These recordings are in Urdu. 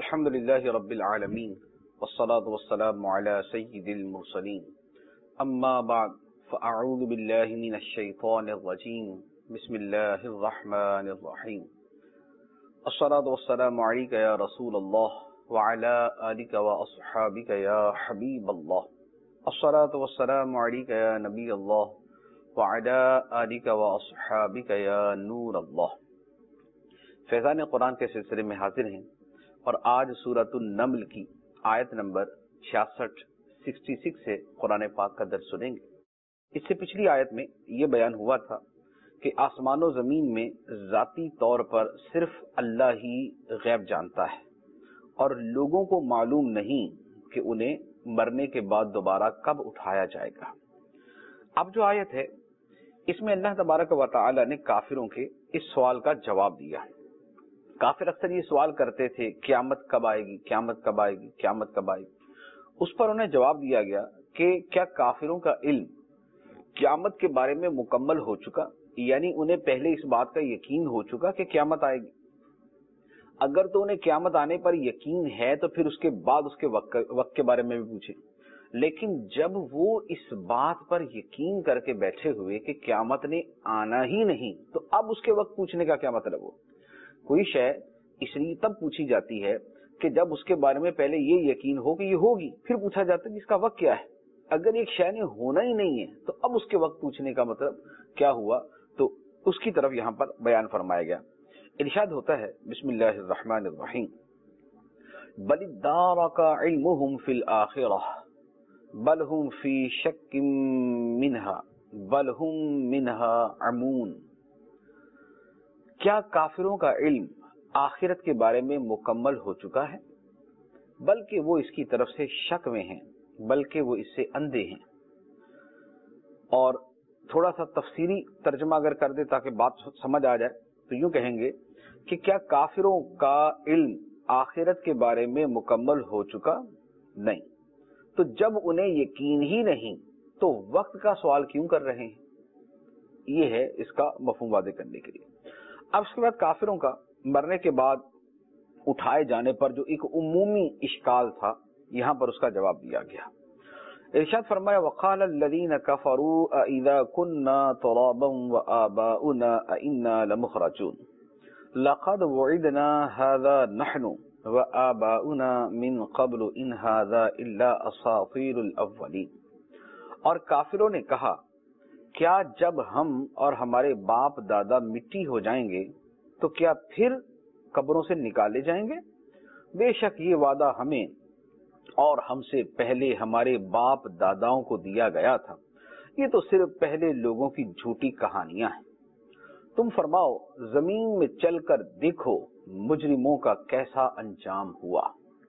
الحمد لله رب العالمين والصلاة والسلام على سيد المرسلين أما بعد فأعوذ بالله من الشيطان الرجيم بسم الله الرحمن الرحيم الصلاة والسلام عليك يا رسول الله وعلى آلك وأصحابك يا حبيب الله الصلاة والسلام عليك يا نبي الله وعلى آلك وأصحابك يا نور الله. فیضان قرآن کے سلسلے میں حاضر ہیں اور آج سورۃ النمل کی آیت نمبر 66 سے قرآن پاک کا درس سنیں گے. اس سے پچھلی آیت میں یہ بیان ہوا تھا کہ آسمان و زمین میں ذاتی طور پر صرف اللہ ہی غیب جانتا ہے اور لوگوں کو معلوم نہیں کہ انہیں مرنے کے بعد دوبارہ کب اٹھایا جائے گا. اب جو آیت ہے اس میں اللہ تبارک و تعالی نے کافروں کے اس سوال کا جواب دیا. کافر اکثر یہ سوال کرتے تھے قیامت کب آئے گی، قیامت کب آئے گی، قیامت کب آئے گی. اس پر انہیں جواب دیا گیا کہ کیا کافروں کا علم قیامت کے بارے میں مکمل ہو چکا، یعنی انہیں پہلے اس بات کا یقین ہو چکا کہ قیامت آئے گی. اگر تو انہیں قیامت آنے پر یقین ہے تو پھر اس کے بعد اس کے وقت کے بارے میں بھی پوچھیں. لیکن جب وہ اس بات پر یقین کر کے بیٹھے ہوئے کہ قیامت نے آنا ہی نہیں تو اب اس کے وقت پوچھنے کا کیا مطلب ہو. کوئی شے اس لیے تب پوچھی جاتی ہے کہ جب اس کے بارے میں پہلے یہ یقین ہو کہ یہ ہوگی، پھر پوچھا جاتا ہے کہ اس کا وقت کیا ہے. اگر ایک شے نے ہونا ہی نہیں ہے تو اب اس کے وقت پوچھنے کا مطلب کیا ہوا، تو اس کی طرف یہاں پر بیان فرمایا گیا. ارشاد ہوتا ہے بسم اللہ الرحمن الرحیم بل ادارک علمہم فی الآخرہ بل ہم فی شک منہا بل ہم منہا عمون. کیا کافروں کا علم آخرت کے بارے میں مکمل ہو چکا ہے؟ بلکہ وہ اس کی طرف سے شک میں ہیں، بلکہ وہ اس سے اندھے ہیں. اور تھوڑا سا تفسیری ترجمہ اگر کر دے تاکہ بات سمجھ آ جائے تو یوں کہیں گے کہ کیا کافروں کا علم آخرت کے بارے میں مکمل ہو چکا؟ نہیں. تو جب انہیں یقین ہی نہیں تو وقت کا سوال کیوں کر رہے ہیں؟ یہ ہے اس کا مفہوم واضح کرنے کے لیے. اب اس کے بعد کافروں کا مرنے کے بعد اٹھائے جانے پر جو ایک عمومی اشکال تھا یہاں پر اس کا جواب دیا گیا. ارشاد فرمایا وقال الذين كفروا اذا كنا ترابا وآباؤنا أئنا لمخرجون لقد وعدنا هذا نحن وآباؤنا من قبل ان هذا الا اساطير الاولين. اور کافروں نے کہا کیا جب ہم اور ہمارے باپ دادا مٹی ہو جائیں گے تو کیا پھر قبروں سے نکالے جائیں گے؟ بے شک یہ وعدہ ہمیں اور ہم سے پہلے ہمارے باپ داداؤں کو دیا گیا تھا، یہ تو صرف پہلے لوگوں کی جھوٹی کہانیاں ہیں. تم فرماؤ زمین میں چل کر دیکھو مجرموں کا کیسا انجام ہوا.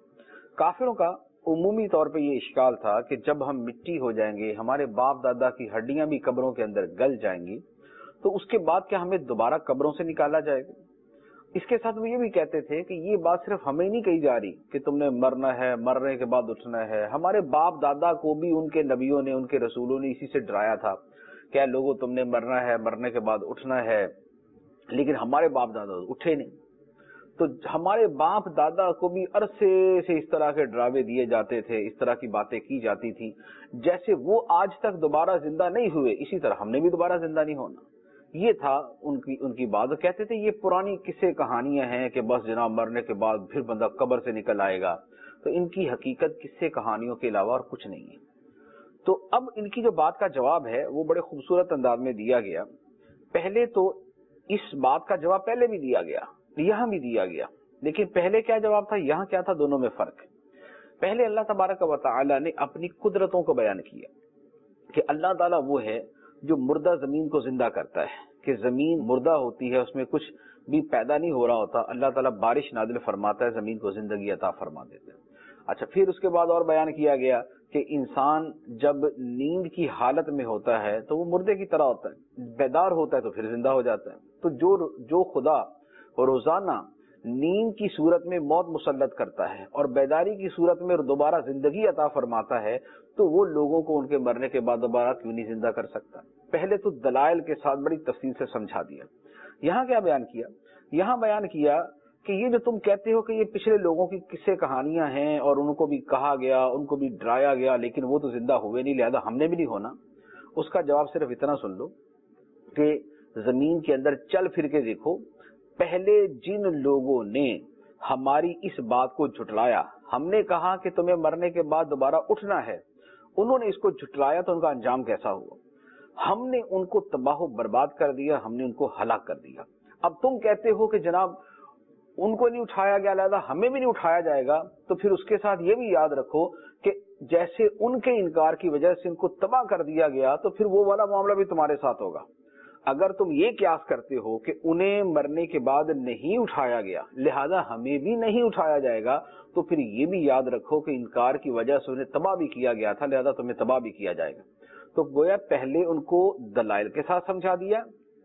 کافروں کا عمومی طور پہ یہ اشکال تھا کہ جب ہم مٹی ہو جائیں گے، ہمارے باپ دادا کی ہڈیاں بھی قبروں کے اندر گل جائیں گی، تو اس کے بعد کیا ہمیں دوبارہ قبروں سے نکالا جائے گا؟ اس کے ساتھ وہ یہ بھی کہتے تھے کہ یہ بات صرف ہمیں نہیں کہی جا رہی کہ تم نے مرنا ہے، مرنے کے بعد اٹھنا ہے. ہمارے باپ دادا کو بھی ان کے نبیوں نے، ان کے رسولوں نے اسی سے ڈرایا تھا کہ لوگوں تم نے مرنا ہے، مرنے کے بعد اٹھنا ہے. لیکن ہمارے باپ دادا اٹھے نہیں. تو ہمارے باپ دادا کو بھی عرصے سے اس طرح کے ڈراوے دیے جاتے تھے، اس طرح کی باتیں کی جاتی تھی. جیسے وہ آج تک دوبارہ زندہ نہیں ہوئے اسی طرح ہم نے بھی دوبارہ زندہ نہیں ہونا. یہ تھا ان کی بات. کہتے تھے یہ پرانی قصے کہانیاں ہیں کہ بس جناب مرنے کے بعد پھر بندہ قبر سے نکل آئے گا. تو ان کی حقیقت قصے کہانیوں کے علاوہ اور کچھ نہیں ہے. تو اب ان کی جو بات کا جواب ہے وہ بڑے خوبصورت انداز میں دیا گیا. پہلے تو اس بات کا جواب پہلے بھی دیا گیا، یہاں بھی دیا گیا. لیکن پہلے کیا جواب تھا، یہاں کیا تھا، دونوں میں فرق ہے. پہلے اللہ تبارک و تعالی نے اپنی قدرتوں کو بیان کیا کہ اللہ تعالیٰ وہ ہے جو مردہ زمین کو زندہ کرتا ہے، کہ زمین مردہ ہوتی ہے، اس میں کچھ بھی پیدا نہیں ہو رہا ہوتا، اللہ تعالیٰ بارش نازل فرماتا ہے، زمین کو زندگی عطا فرما دیتا ہے. اچھا، پھر اس کے بعد اور بیان کیا گیا کہ انسان جب نیند کی حالت میں ہوتا ہے تو وہ مردے کی طرح ہوتا ہے، بیدار ہوتا ہے تو پھر زندہ ہو جاتا ہے. تو جو خدا روزانہ نیند کی صورت میں موت مسلط کرتا ہے اور بیداری کی صورت میں دوبارہ زندگی عطا فرماتا ہے، تو وہ لوگوں کو ان کے مرنے کے بعد دوبارہ کیوں نہیں زندہ کر سکتا؟ پہلے تو دلائل کے ساتھ بڑی تفصیل سے سمجھا دیا. یہاں کیا بیان کیا؟ یہاں بیان کیا کہ یہ جو تم کہتے ہو کہ یہ پچھلے لوگوں کی قصے کہانیاں ہیں اور ان کو بھی کہا گیا، ان کو بھی ڈرایا گیا، لیکن وہ تو زندہ ہوئے نہیں، لہذا ہم نے بھی نہیں ہونا، اس کا جواب صرف اتنا سن لو کہ زمین کے اندر چل پھر کے دیکھو، پہلے جن لوگوں نے ہماری اس بات کو جھٹلایا، ہم نے کہا کہ تمہیں مرنے کے بعد دوبارہ اٹھنا ہے، انہوں نے اس کو جھٹلایا تو ان کا انجام کیسا ہوا؟ ہم نے ان کو تباہ و برباد کر دیا، ہم نے ان کو ہلاک کر دیا۔ اب تم کہتے ہو کہ جناب ان کو نہیں اٹھایا گیا لہذا ہمیں بھی نہیں اٹھایا جائے گا، تو پھر اس کے ساتھ یہ بھی یاد رکھو کہ جیسے ان کے انکار کی وجہ سے ان کو تباہ کر دیا گیا تو پھر وہ والا معاملہ بھی تمہارے ساتھ ہوگا۔ اگر تم یہ قیاس کرتے ہو کہ انہیں مرنے کے بعد نہیں اٹھایا گیا لہذا ہمیں بھی نہیں اٹھایا جائے گا، تو پھر یہ بھی یاد رکھو کہ انکار کی وجہ سے انہیں تباہ بھی کیا گیا تھا، لہذا تمہیں تباہ بھی کیا جائے گا۔ تو گویا پہلے ان کو دلائل کے ساتھ سمجھا دیا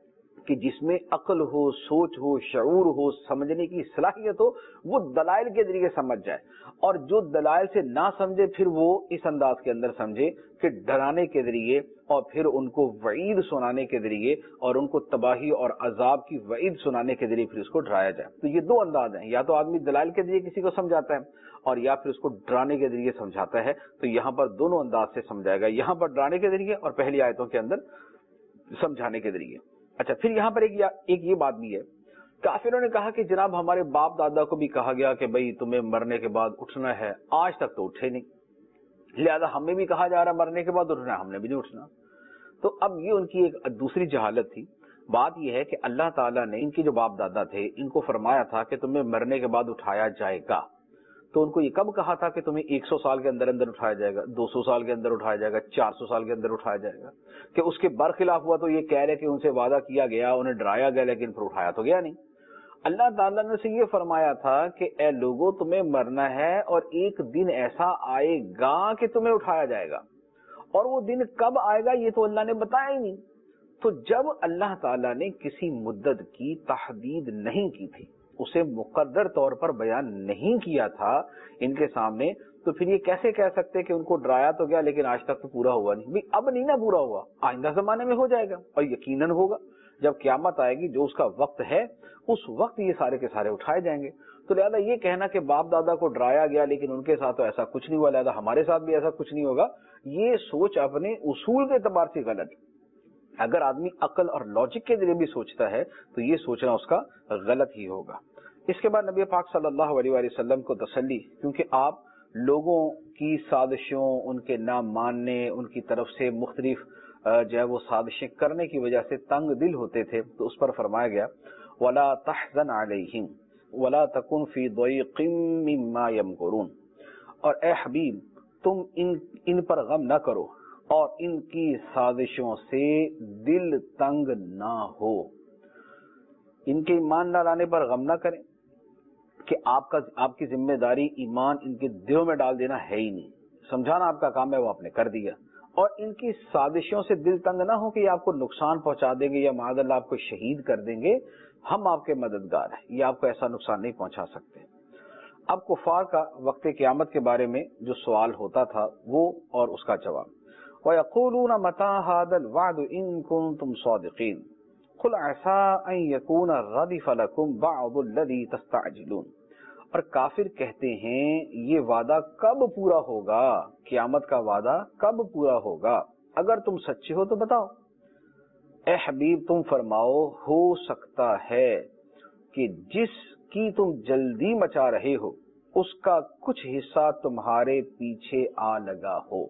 کہ جس میں عقل ہو، سوچ ہو، شعور ہو، سمجھنے کی صلاحیت ہو، وہ دلائل کے ذریعے سمجھ جائے، اور جو دلائل سے نہ سمجھے پھر وہ اس انداز کے اندر سمجھے کہ ڈرانے کے ذریعے اور پھر ان کو وعید سنانے کے ذریعے اور ان کو تباہی اور عذاب کی وعید سنانے کے ذریعے پھر اس کو ڈرایا جائے۔ تو یہ دو انداز ہیں، یا تو آدمی دلائل کے ذریعے کسی کو سمجھاتا ہے اور یا پھر اس کو ڈرانے کے ذریعے سمجھاتا ہے۔ تو یہاں پر دونوں انداز سے سمجھائے گا، یہاں پر ڈرانے کے ذریعے اور پہلی آیتوں کے اندر سمجھانے کے ذریعے۔ اچھا، پھر یہاں پر ایک یہ بات بھی ہے، کافروں نے کہا کہ جناب ہمارے باپ دادا کو بھی کہا گیا کہ بھئی تمہیں مرنے کے بعد اٹھنا ہے، آج تک تو اٹھے نہیں، لہذا ہمیں بھی کہا جا رہا مرنے کے بعد اٹھنا ہے، ہم نے بھی نہیں اٹھنا۔ تو اب یہ ان کی ایک دوسری جہالت تھی۔ بات یہ ہے کہ اللہ تعالیٰ نے ان کے جو باپ دادا تھے ان کو فرمایا تھا کہ تمہیں مرنے کے بعد اٹھایا جائے گا، تو ان کو یہ کب کہا تھا کہ تمہیں 100 سال کے اندر اندر اٹھایا جائے گا، 200 سال کے اندر اٹھایا جائے گا، 400 سال کے اندر اٹھایا جائے گا؟ کہ اس کے برخلاف ہوا تو یہ کہہ رہے کہ ان سے وعدہ کیا گیا، انہیں ڈرایا گیا، لیکن پھر اٹھایا تو گیا نہیں۔ اللہ تعالیٰ نے سے یہ فرمایا تھا کہ اے لوگوں تمہیں مرنا ہے اور ایک دن ایسا آئے گا کہ تمہیں اٹھایا جائے گا، اور وہ دن کب آئے گا یہ تو اللہ نے بتایا ہی نہیں۔ تو جب اللہ تعالیٰ نے کسی مدت کی تحدید نہیں کی تھی، اسے مقرر طور پر بیان نہیں کیا تھا ان کے سامنے، تو پھر یہ کیسے کہہ سکتے کہ ان کو ڈرایا تو گیا لیکن آج تک تو پورا ہوا نہیں؟ اب نہیں نا پورا ہوا، آئندہ زمانے میں ہو جائے گا، اور یقیناً ہوگا۔ جب قیامت آئے گی جو اس کا وقت ہے اس وقت یہ سارے کے سارے اٹھائے جائیں گے۔ تو لہذا یہ کہنا کہ باپ دادا کو ڈرایا گیا لیکن ان کے ساتھ تو ایسا کچھ نہیں ہوا لہذا ہمارے ساتھ بھی ایسا کچھ نہیں ہوگا، یہ سوچ اپنے اصول کے اعتبار سے غلط ہے۔ اگر آدمی عقل اور لاجک کے ذریعے بھی سوچتا ہے تو یہ سوچنا اس کا غلط ہی ہوگا۔ اس کے بعد نبی پاک صلی اللہ علیہ وآلہ وسلم کو تسلی، کیونکہ آپ لوگوں کی سازشوں، ان کے نہ ماننے، ان کی طرف سے مختلف جو ہے وہ سازشیں کرنے کی وجہ سے تنگ دل ہوتے تھے، تو اس پر فرمایا گیا وَلَا تَحْزَنْ عَلَيْهِمْ وَلَا تَكُنْ فِي ضَيْقٍ مِّمَّا يَمْكُرُونَ، اور اے حبیب تم ان پر غم نہ کرو اور ان کی سازشوں سے دل تنگ نہ ہو، ان کے ایمان نہ لانے پر غم نہ کریں کہ آپ کی ذمہ داری ایمان ان کے دلوں میں ڈال دینا ہے ہی نہیں، سمجھانا آپ کا کام ہے، وہ آپ نے کر دیا، اور ان کی سازشوں سے دل تنگ نہ ہو کہ یہ آپ کو نقصان پہنچا دیں گے یا معاذ اللہ آپ کو شہید کر دیں گے، ہم آپ کے مددگار ہیں، یہ آپ کو ایسا نقصان نہیں پہنچا سکتے۔ اب کفار کا وقت قیامت کے بارے میں جو سوال ہوتا تھا وہ اور اس کا جواب، وَيَقُولُونَ مَتَىٰ هَٰذَا الْوَعْدُ إِن كُنتُمْ صَادِقِينَ قُلْ عَسَىٰ أَن يَكُونَ رَدِفَ لَكُمْ بَعْضُ الَّذِي تَسْتَعْجِلُونَ، اور کافر کہتے ہیں یہ وعدہ کب پورا ہوگا، قیامت کا وعدہ کب پورا ہوگا، اگر تم سچے ہو تو بتاؤ۔ اے حبیب تم فرماؤ ہو سکتا ہے کہ جس کی تم جلدی مچا رہے ہو اس کا کچھ حصہ تمہارے پیچھے آ لگا ہو۔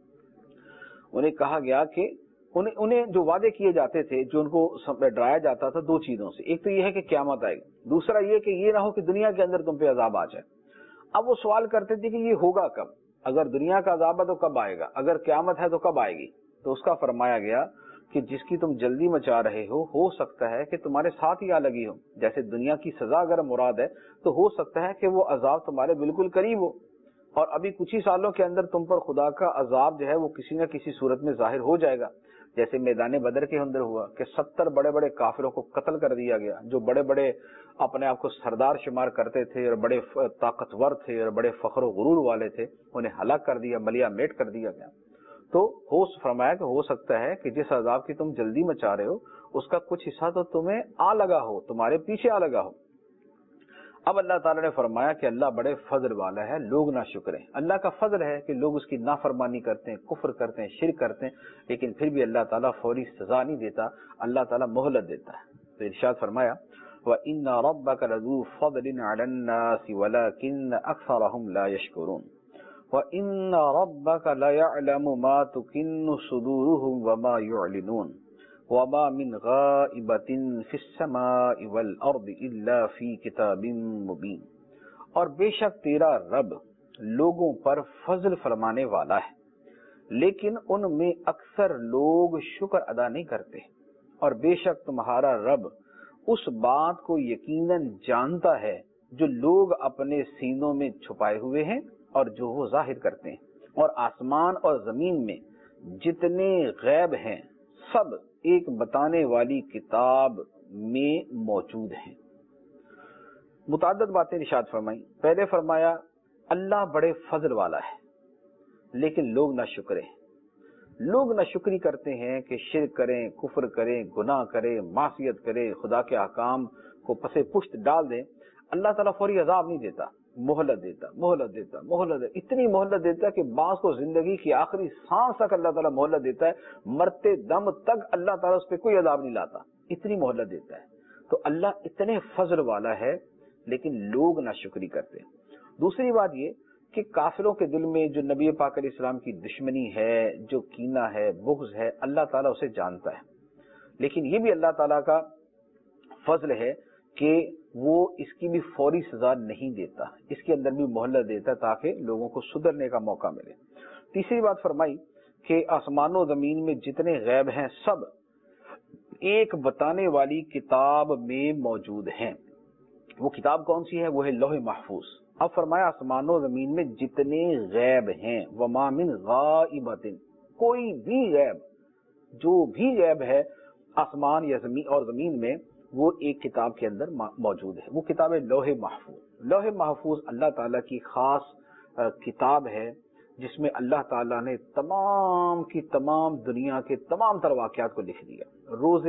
انہیں کہا گیا کہ انہیں جو وعدے کیے جاتے تھے، جو ان کو ڈرایا جاتا تھا، دو چیزوں سے، ایک تو یہ ہے کہ قیامت آئے گی، دوسرا یہ کہ یہ نہ ہو کہ دنیا کے اندر تم پہ عذاب آ جائے۔ اب وہ سوال کرتے تھے کہ یہ ہوگا کب، اگر دنیا کا عذاب ہے تو کب آئے گا، اگر قیامت ہے تو کب آئے گی؟ تو اس کا فرمایا گیا کہ جس کی تم جلدی مچا رہے ہو سکتا ہے کہ تمہارے ساتھ ہی آ لگی ہو، جیسے دنیا کی سزا اگر مراد ہے تو ہو سکتا ہے کہ وہ عذاب تمہارے بالکل قریب ہو، اور ابھی کچھ ہی سالوں کے اندر تم پر خدا کا عذاب جو ہے وہ کسی نہ کسی صورت میں ظاہر ہو جائے گا، جیسے میدان بدر کے اندر ہوا کہ 70 بڑے بڑے کافروں کو قتل کر دیا گیا، جو بڑے بڑے اپنے آپ کو سردار شمار کرتے تھے اور بڑے طاقتور تھے اور بڑے فخر و غرور والے تھے، انہیں ہلاک کر دیا، ملیا میٹ کر دیا گیا۔ تو فرمایا کہ ہو سکتا ہے کہ جس عذاب کی تم جلدی مچا رہے ہو اس کا کچھ حصہ تو تمہیں آ لگا ہو، تمہارے پیچھے آ لگا ہو۔ اب اللہ تعالیٰ نے فرمایا کہ اللہ بڑے فضل والا ہے، لوگ نہ شکریں۔ اللہ کا فضل ہے کہ لوگ اس کی نافرمانی کرتے ہیں، کفر کرتے ہیں، شرک کرتے ہیں، لیکن پھر بھی اللہ تعالیٰ فوری سزا نہیں دیتا، اللہ تعالیٰ مہلت دیتا ہے۔ تو ارشاد فرمایا وَإِنَّ رَبَّكَ لَذُو فَضْلٍ عَلَى النَّاسِ وَلَكِنَّ أَكْثَرَهُمْ لَا يَشْكُرُونَ وَإِنَّ رَبَّكَ لَيَعْلَمُ مَا تُكِنُّ صُدُورُهُمْ وَمَا يُعْلِنُونَ وَمَا مِنْ غَائِبَةٍ فِي السَّمَاءِ وَالْأَرْضِ إِلَّا فِي كِتَابٍ مُبِينٍ، اور بے شک تیرا رب لوگوں پر فضل فرمانے والا ہے، لیکن ان میں اکثر لوگ شکر ادا نہیں کرتے، اور بے شک تمہارا رب اس بات کو یقیناً جانتا ہے جو لوگ اپنے سینوں میں چھپائے ہوئے ہیں اور جو وہ ظاہر کرتے ہیں، اور آسمان اور زمین میں جتنے غیب ہیں سب ایک بتانے والی کتاب میں موجود ہیں۔ متعدد باتیں ارشاد فرمائیں۔ پہلے فرمایا اللہ بڑے فضل والا ہے لیکن لوگ نہ شکریں، لوگ نہ شکری کرتے ہیں کہ شرک کریں، کفر کریں، گناہ کریں، معصیت کریں، خدا کے احکام کو پسے پشت ڈال دیں۔ اللہ تعالیٰ فوری عذاب نہیں دیتا، مہلت دیتا، مہلت دیتا، مہلت دیتا، اتنی مہلت دیتا ہے کہ بعض کو زندگی کی آخری سانس تک اللہ تعالیٰ مہلت دیتا ہے، مرتے دم تک اللہ تعالیٰ اس پہ کوئی عذاب نہیں لاتا، اتنی مہلت دیتا ہے۔ تو اللہ اتنے فضل والا ہے لیکن لوگ ناشکری کرتے ہیں۔ دوسری بات یہ کہ کافروں کے دل میں جو نبی پاک علیہ السلام کی دشمنی ہے، جو کینہ ہے، بغض ہے، اللہ تعالیٰ اسے جانتا ہے، لیکن یہ بھی اللہ تعالیٰ کا فضل ہے کہ وہ اس کی بھی فوری سزا نہیں دیتا، اس کے اندر بھی مہلت دیتا تاکہ لوگوں کو سدھرنے کا موقع ملے۔ تیسری بات فرمائی کہ آسمان و زمین میں جتنے غیب ہیں سب ایک بتانے والی کتاب میں موجود ہیں۔ وہ کتاب کون سی ہے؟ وہ ہے لوح محفوظ۔ اب فرمایا آسمان و زمین میں جتنے غیب ہیں، وما من غائبۃ، کوئی بھی غیب، جو بھی غیب ہے آسمان یا زمین اور زمین میں، وہ ایک کتاب کے اندر موجود ہے۔ وہ کتاب ہے لوح محفوظ۔ لوح محفوظ اللہ تعالیٰ کی خاص کتاب ہے جس میں اللہ تعالیٰ نے تمام کی تمام دنیا کے تمام تر واقعات کو لکھ دیا، روز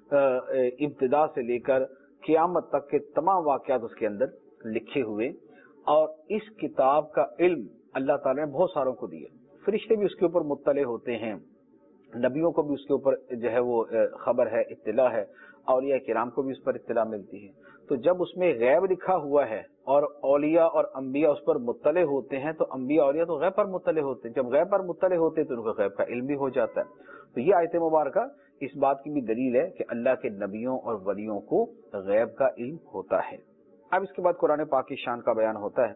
ابتدا سے لے کر قیامت تک کے تمام واقعات اس کے اندر لکھے ہوئے، اور اس کتاب کا علم اللہ تعالیٰ نے بہت ساروں کو دیا۔ فرشتے بھی اس کے اوپر مطلع ہوتے ہیں، نبیوں کو بھی اس کے اوپر جو ہے وہ خبر ہے، اطلاع ہے، اولیاء کرام کو بھی اس پر اطلاع ملتی ہے۔ تو جب اس میں غیب لکھا ہوا ہے اور اولیاء اور انبیاء اس پر مطلع ہوتے ہیں، تو انبیاء اولیاء تو غیب پر مطلع ہوتے ہیں، جب غیب پر مطلع ہوتے ہیں تو ان کو غیب کا علم بھی ہو جاتا ہے۔ تو یہ آیت مبارکہ اس بات کی بھی دلیل ہے کہ اللہ کے نبیوں اور ولیوں کو غیب کا علم ہوتا ہے۔ اب اس کے بعد قرآن پاک کی شان کا بیان ہوتا ہے۔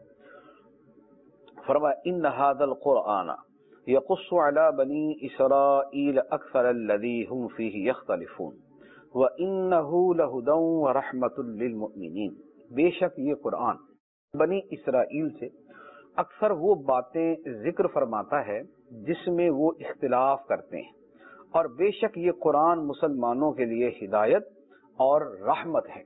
فرمایا ان ھذا القرآن یقص علی بنی اسرائیل اکثر الذی هم فیہ یختلفون وَإِنَّهُ لَهُدًى وَرَحْمَةٌ لِّلْمُؤْمِنِينَ، بے شک یہ قرآن بنی اسرائیل سے اکثر وہ باتیں ذکر فرماتا ہے جس میں وہ اختلاف کرتے ہیں، اور بے شک یہ قرآن مسلمانوں کے لیے ہدایت اور رحمت ہے۔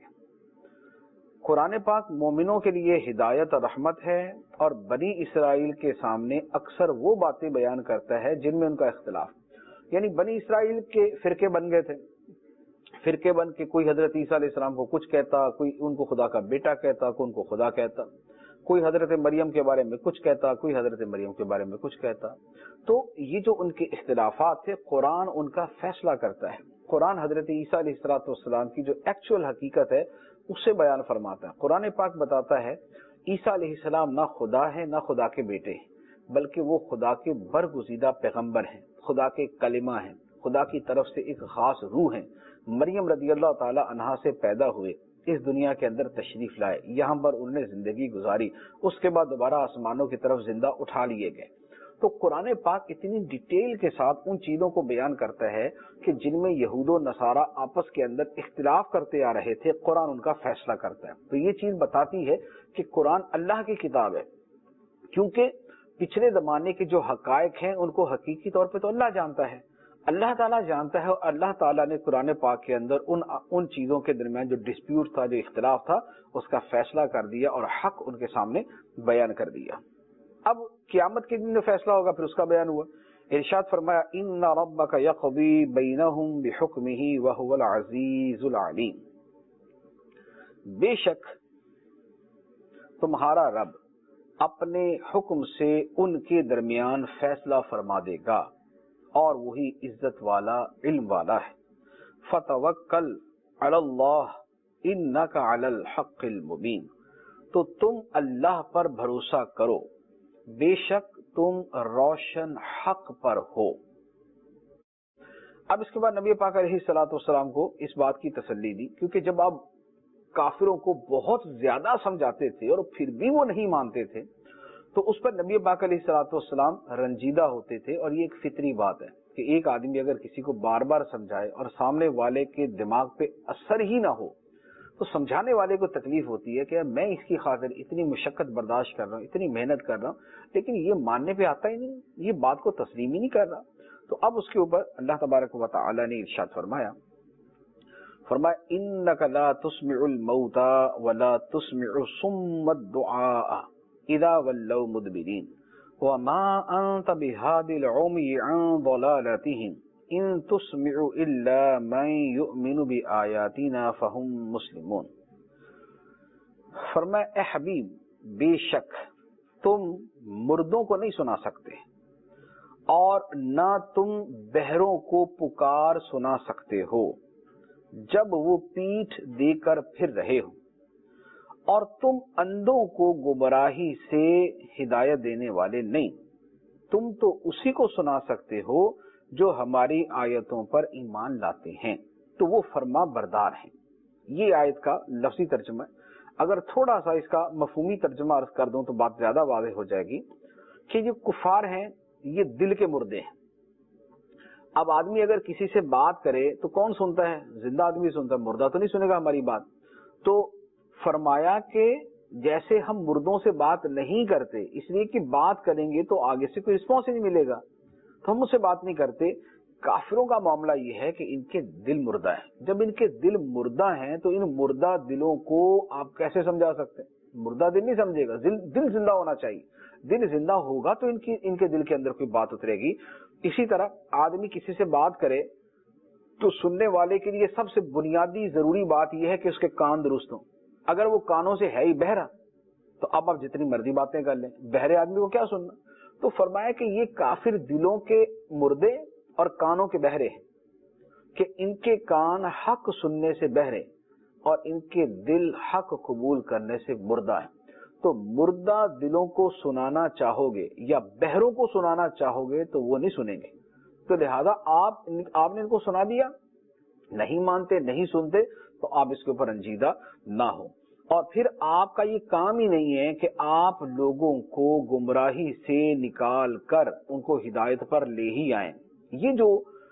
قرآن پاک مومنوں کے لیے ہدایت اور رحمت ہے، اور بنی اسرائیل کے سامنے اکثر وہ باتیں بیان کرتا ہے جن میں ان کا اختلاف، یعنی بنی اسرائیل کے فرقے بن گئے تھے، فرقے بن کے کوئی حضرت عیسیٰ علیہ السلام کو کچھ کہتا، کوئی ان کو خدا کا بیٹا کہتا، کوئی ان کو خدا کہتا، کوئی حضرت مریم کے بارے میں کچھ کہتا، کوئی حضرت مریم کے بارے میں کچھ کہتا۔ تو یہ جو ان کے اختلافات تھے، قرآن ان کا فیصلہ کرتا ہے۔ قرآن حضرت عیسیٰ علیہ السلام کی جو ایکچوئل حقیقت ہے اسے بیان فرماتا ہے۔ قرآن پاک بتاتا ہے عیسیٰ علیہ السلام نہ خدا ہے نہ خدا کے بیٹے ہیں، بلکہ وہ خدا کے برگزیدہ پیغمبر ہیں، خدا کے کلمہ ہیں، خدا کی طرف سے ایک خاص روح ہیں۔ مریم رضی اللہ تعالی عنہا سے پیدا ہوئے، اس دنیا کے اندر تشریف لائے، یہاں پر انہوں نے زندگی گزاری، اس کے بعد دوبارہ آسمانوں کی طرف زندہ اٹھا لیے گئے۔ تو قرآن پاک اتنی ڈیٹیل کے ساتھ ان چیزوں کو بیان کرتا ہے کہ جن میں یہود و نصارہ آپس کے اندر اختلاف کرتے آ رہے تھے، قرآن ان کا فیصلہ کرتا ہے۔ تو یہ چیز بتاتی ہے کہ قرآن اللہ کی کتاب ہے، کیونکہ پچھلے زمانے کے جو حقائق ہیں ان کو حقیقی طور پہ تو اللہ جانتا ہے، اللہ تعالیٰ جانتا ہے، اور اللہ تعالیٰ نے قرآن پاک کے اندر ان چیزوں کے درمیان جو ڈسپیوٹ تھا، جو اختلاف تھا، اس کا فیصلہ کر دیا اور حق ان کے سامنے بیان کر دیا۔ اب قیامت کے دن جو فیصلہ ہوگا پھر اس کا بیان ہوا۔ ارشاد فرمایا ان ربک یقضی بینہم بحکمہ وہو العزیز العلیم، بے شک تمہارا رب اپنے حکم سے ان کے درمیان فیصلہ فرما دے گا اور وہی عزت والا علم والا ہے۔ فتوکل علی اللہ انک علی الحق المبین، تو تم اللہ پر بھروسہ کرو، بے شک تم روشن حق پر ہو۔ اب اس کے بعد نبی پاک علیہ الصلوۃ والسلام کو اس بات کی تسلی دی، کیونکہ جب آپ کافروں کو بہت زیادہ سمجھاتے تھے اور پھر بھی وہ نہیں مانتے تھے تو اس پر نبی پاک علیہ الصلوۃ والسلام رنجیدہ ہوتے تھے، اور یہ ایک فطری بات ہے کہ ایک آدمی اگر کسی کو بار بار سمجھائے اور سامنے والے کے دماغ پہ اثر ہی نہ ہو تو سمجھانے والے کو تکلیف ہوتی ہے کہ میں اس کی خاطر اتنی مشقت برداشت کر رہا ہوں، اتنی محنت کر رہا ہوں، لیکن یہ ماننے پہ آتا ہی نہیں، یہ بات کو تسلیم ہی نہیں کر رہا۔ تو اب اس کے اوپر اللہ تبارک و تعالی نے ارشاد فرمایا انک لا تسمع الموتى ولا تسمع الصم الدعاء اذا ولوا مدبرین وما انت بهادي العمي عن ضلالتهم ان تسمع الا من يؤمن بآیاتنا فهم مسلمون۔ فرمایا اے حبیب، بے شک تم مردوں کو نہیں سنا سکتے اور نہ تم بہروں کو پکار سنا سکتے ہو جب وہ پیٹھ دے کر پھر رہے ہو، اور تم اندھوں کو گمراہی سے ہدایت دینے والے نہیں، تم تو اسی کو سنا سکتے ہو جو ہماری آیتوں پر ایمان لاتے ہیں، تو وہ فرما بردار ہیں۔ یہ آیت کا لفظی ترجمہ ہے۔ اگر تھوڑا سا اس کا مفہومی ترجمہ عرض کر دوں تو بات زیادہ واضح ہو جائے گی کہ جو کفار ہیں یہ دل کے مردے ہیں۔ اب آدمی اگر کسی سے بات کرے تو کون سنتا ہے؟ زندہ آدمی سنتا ہے، مردہ تو نہیں سنے گا ہماری بات۔ تو فرمایا کہ جیسے ہم مردوں سے بات نہیں کرتے اس لیے کہ بات کریں گے تو آگے سے کوئی رسپانس ہی نہیں ملے گا، تو ہم اس سے بات نہیں کرتے۔ کافروں کا معاملہ یہ ہے کہ ان کے دل مردہ ہیں۔ جب ان کے دل مردہ ہیں تو ان مردہ دلوں کو آپ کیسے سمجھا سکتے ہیں؟ مردہ دل نہیں سمجھے گا، دل زندہ ہونا چاہیے۔ دل زندہ ہوگا تو ان کے دل کے اندر کوئی بات اترے گی۔ اسی طرح آدمی کسی سے بات کرے تو سننے والے کے لیے سب سے بنیادی ضروری بات یہ ہے کہ اس کے کان درست ہوں۔ اگر وہ کانوں سے ہے ہی بہرا تو اب آپ جتنی مرضی باتیں کر لیں، بہرے آدمی کو کیا سننا؟ تو فرمایا کہ یہ کافر دلوں کے مردے اور کانوں کے بہرے ہیں، کہ ان کے کان حق سننے سے بہرے اور ان کے دل حق قبول کرنے سے مردہ ہیں۔ تو مردہ دلوں کو سنانا چاہو گے یا بہروں کو سنانا چاہو گے تو وہ نہیں سنیں گے، تو لہذا آپ نے ان کو سنا دیا، نہیں مانتے نہیں سنتے تو آپ اس کے اوپر رنجیدہ نہ ہو۔ اور پھر آپ کا یہ کام ہی نہیں ہے کہ آپ لوگوں کو گمراہی سے نکال کر ان کو ہدایت پر لے ہی آئیں۔ یہ جو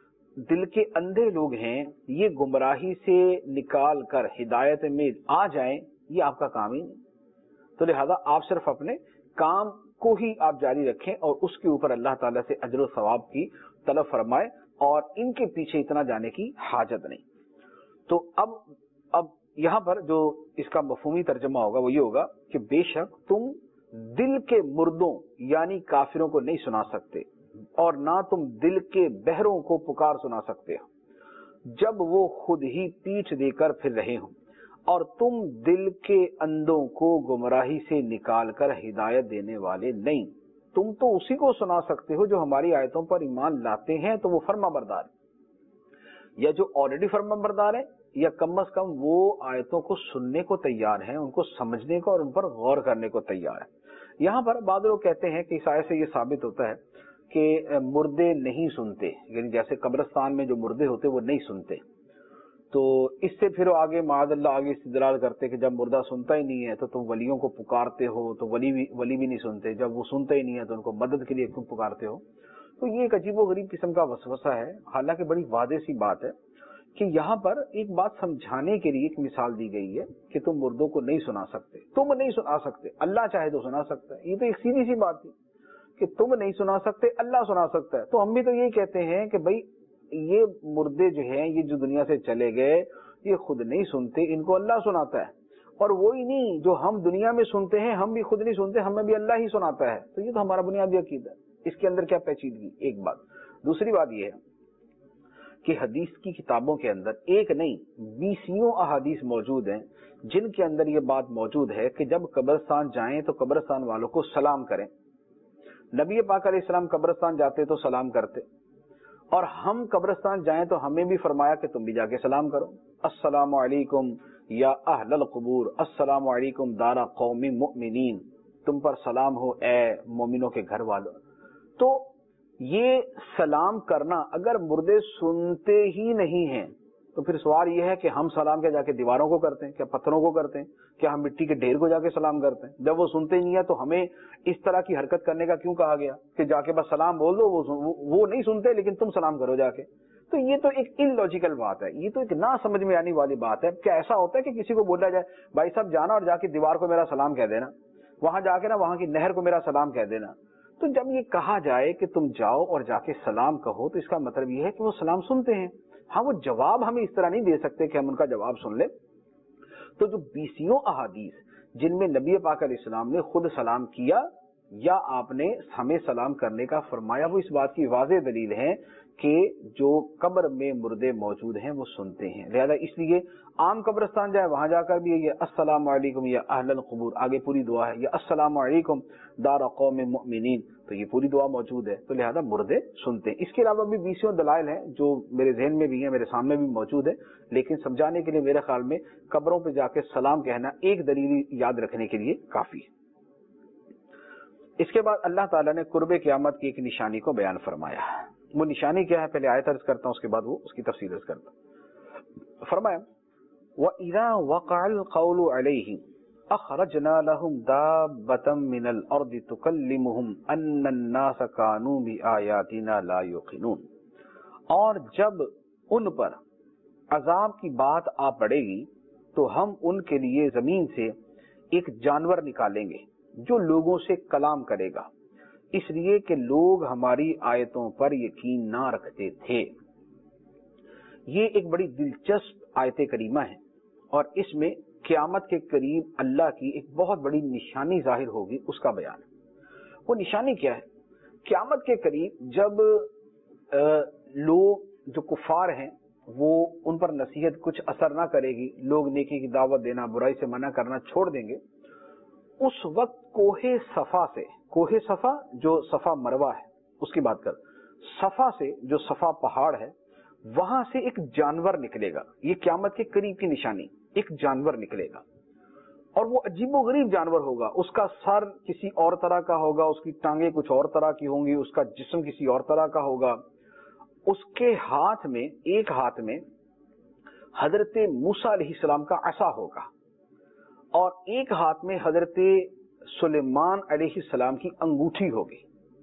دل کے اندھے لوگ ہیں یہ گمراہی سے نکال کر ہدایت میں آ جائیں، یہ آپ کا کام ہی نہیں۔ تو لہذا آپ صرف اپنے کام کو ہی آپ جاری رکھیں اور اس کے اوپر اللہ تعالیٰ سے اجر و ثواب کی طلب فرمائے، اور ان کے پیچھے اتنا جانے کی حاجت نہیں۔ تو اب یہاں پر جو اس کا مفہومی ترجمہ ہوگا وہ یہ ہوگا کہ بے شک تم دل کے مردوں یعنی کافروں کو نہیں سنا سکتے اور نہ تم دل کے بہروں کو پکار سنا سکتے ہو جب وہ خود ہی پیٹھ دے کر پھر رہے ہوں، اور تم دل کے اندھوں کو گمراہی سے نکال کر ہدایت دینے والے نہیں، تم تو اسی کو سنا سکتے ہو جو ہماری آیتوں پر ایمان لاتے ہیں، تو وہ فرما بردار ہے، یا جو آلریڈی فرما بردار ہے، یا کم از کم وہ آیتوں کو سننے کو تیار ہیں، ان کو سمجھنے کو اور ان پر غور کرنے کو تیار ہے۔ یہاں پر بعض لوگ کہتے ہیں کہ اس آیت سے یہ ثابت ہوتا ہے کہ مردے نہیں سنتے، یعنی جیسے قبرستان میں جو مردے ہوتے وہ نہیں سنتے، تو اس سے پھر آگے معاذ اللہ آگے استدلال کرتے کہ جب مردہ سنتا ہی نہیں ہے تو تم ولیوں کو پکارتے ہو، تو ولی بھی نہیں سنتے، جب وہ سنتا ہی نہیں ہے تو ان کو مدد کے لیے تم پکارتے ہو۔ تو یہ ایک عجیب و غریب قسم کا وسوسہ ہے، حالانکہ بڑی واضح سی بات ہے کہ یہاں پر ایک بات سمجھانے کے لیے ایک مثال دی گئی ہے کہ تم مردوں کو نہیں سنا سکتے، تم نہیں سنا سکتے، اللہ چاہے تو سنا سکتا ہے۔ یہ تو ایک سیدھی سی بات تھی کہ تم نہیں سنا سکتے، اللہ سنا سکتا ہے۔ تو ہم بھی تو یہی کہتے ہیں کہ بھائی یہ مردے جو ہیں یہ جو دنیا سے چلے گئے یہ خود نہیں سنتے، ان کو اللہ سناتا ہے، اور وہی نہیں جو ہم دنیا میں سنتے ہیں ہم بھی خود نہیں سنتے، ہمیں بھی اللہ ہی سناتا ہے۔ تو یہ تو ہمارا بنیادی عقیدہ ہے، اس کے اندر کیا پیچیدگی؟ ایک بات۔ دوسری بات یہ ہے کہ حدیث کی کتابوں کے اندر ایک نہیں 20 احادیث موجود ہیں جن کے اندر یہ بات موجود ہے کہ جب قبرستان جائیں تو قبرستان والوں کو سلام کریں. نبی پاک علیہ السلام قبرستان جاتے تو سلام کرتے, اور ہم قبرستان جائیں تو ہمیں بھی فرمایا کہ تم بھی جا کے سلام کرو. السلام علیکم یا اہل القبور, السلام علیکم دار قوم مؤمنین, تم پر سلام ہو اے مومنوں کے گھر والوں. تو یہ سلام کرنا اگر مردے سنتے ہی نہیں ہیں تو پھر سوال یہ ہے کہ ہم سلام کیا جا کے دیواروں کو کرتے ہیں, کیا پتھروں کو کرتے ہیں, کیا ہم مٹی کے ڈھیر کو جا کے سلام کرتے ہیں؟ جب وہ سنتے ہی نہیں ہے تو ہمیں اس طرح کی حرکت کرنے کا کیوں کہا گیا کہ جا کے بس سلام بول دو, وہ نہیں سنتے لیکن تم سلام کرو جا کے. تو یہ تو ایک ان لاجیکل بات ہے, یہ تو ایک نہ سمجھ میں آنے والی بات ہے. کیا ایسا ہوتا ہے کہ کسی کو بولا جائے بھائی صاحب جانا اور جا کے دیوار کو میرا سلام کہہ دینا, وہاں جا کے نا وہاں کی نہر کو میرا سلام کہہ دینا. تو جب یہ کہا جائے کہ تم جاؤ اور جا کے سلام کہو تو اس کا مطلب یہ ہے کہ وہ سلام سنتے ہیں. ہاں وہ جواب ہمیں اس طرح نہیں دے سکتے کہ ہم ان کا جواب سن لیں. تو جو 20 احادیث جن میں نبی پاک علیہ السلام نے خود سلام کیا یا آپ نے ہمیں سلام کرنے کا فرمایا, وہ اس بات کی واضح دلیل ہے کہ جو قبر میں مردے موجود ہیں وہ سنتے ہیں. لہذا اس لیے عام قبرستان جائے وہاں جا کر بھی یہ السلام علیکم یا اہل القبور, آگے پوری دعا ہے, یا السلام علیکم دار قوم مؤمنین, تو یہ پوری دعا موجود ہے. تو لہذا مردے سنتے ہیں. اس کے علاوہ بھی 20 دلائل ہیں جو میرے ذہن میں بھی ہیں, میرے سامنے بھی موجود ہے, لیکن سمجھانے کے لیے میرے خیال میں قبروں پہ جا کے سلام کہنا ایک دلیل یاد رکھنے کے لیے کافی ہے. اس کے بعد اللہ تعالیٰ نے قرب قیامت کی ایک نشانی کو بیان فرمایا. وہ نشانی کیا ہے پہلے آیت عرض کرتا ہوں, اس کے بعد وہ اس کی تفصیل عرض کرتا ہوں. فرمایا وَإِذَا وَقَعَ الْقَوْلُ عَلَيْهِمْ أَخْرَجْنَا لَهُمْ دَابَّةً مِّنَ الْأَرْضِ تُكَلِّمُهُمْ أَنَّ النَّاسَ كَانُوا بِآيَاتِنَا لَا يُوقِنُونَ. اور جب ان پر عذاب کی بات آ پڑے گی تو ہم ان کے لیے زمین سے ایک جانور نکالیں گے جو لوگوں سے کلام کرے گا, اس لیے کہ لوگ ہماری آیتوں پر یقین نہ رکھتے تھے. یہ ایک بڑی دلچسپ آیت کریمہ ہے اور اس میں قیامت کے قریب اللہ کی ایک بہت بڑی نشانی ظاہر ہوگی, اس کا بیان. وہ نشانی کیا ہے؟ قیامت کے قریب جب لوگ جو کفار ہیں وہ ان پر نصیحت کچھ اثر نہ کرے گی, لوگ نیکی کی دعوت دینا برائی سے منع کرنا چھوڑ دیں گے, اس وقت کوہ صفا سے, کوہ صفا جو صفا مروہ ہے اس کی بات کر, صفا سے جو صفا پہاڑ ہے وہاں سے ایک جانور نکلے گا. یہ قیامت کے قریب کی نشانی, ایک جانور نکلے گا اور وہ عجیب و غریب جانور ہوگا. اس کا سر کسی اور طرح کا ہوگا, اس کی ٹانگیں کچھ اور طرح کی ہوں گی, اس کا جسم کسی اور طرح کا ہوگا. اس کے ہاتھ میں, ایک ہاتھ میں حضرت موسیٰ علیہ السلام کا عصا ہوگا اور ایک ہاتھ میں حضرت سلیمان علیہ السلام کی انگوٹھی ہوگی.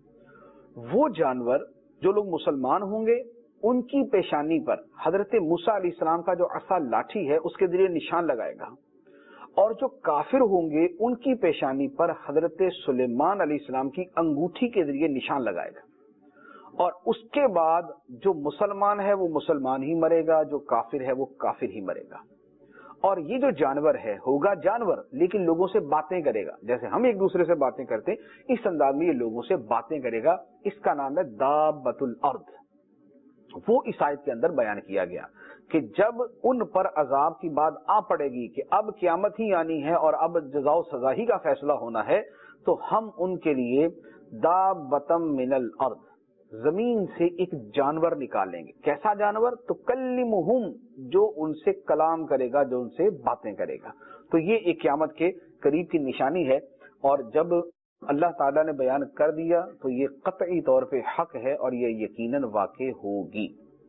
وہ جانور جو لوگ مسلمان ہوں گے ان کی پیشانی پر حضرت موسیٰ علیہ السلام کا جو عصا لاٹھی ہے اس کے ذریعے نشان لگائے گا, اور جو کافر ہوں گے ان کی پیشانی پر حضرت سلیمان علیہ السلام کی انگوٹھی کے ذریعے نشان لگائے گا. اور اس کے بعد جو مسلمان ہے وہ مسلمان ہی مرے گا, جو کافر ہے وہ کافر ہی مرے گا. اور یہ جو جانور ہے ہوگا جانور لیکن لوگوں سے باتیں کرے گا, جیسے ہم ایک دوسرے سے باتیں کرتے اس انداز میں یہ لوگوں سے باتیں کرے گا. اس کا نام ہے دابۃ الارض. وہ اس آیت کے اندر بیان کیا گیا کہ جب ان پر عذاب کی بات آ پڑے گی کہ اب قیامت ہی آنی ہے اور اب جزا و سزا ہی کا فیصلہ ہونا ہے, تو ہم ان کے لیے دابۃ من الارض, زمین سے ایک جانور نکالیں گے. کیسا جانور؟ تکلمہم, جو ان سے کلام کرے گا, جو ان سے باتیں کرے گا. تو یہ ایک قیامت کے قریب کی نشانی ہے, اور جب اللہ تعالیٰ نے بیان کر دیا تو یہ قطعی طور پہ حق ہے اور یہ یقیناً واقع ہوگی.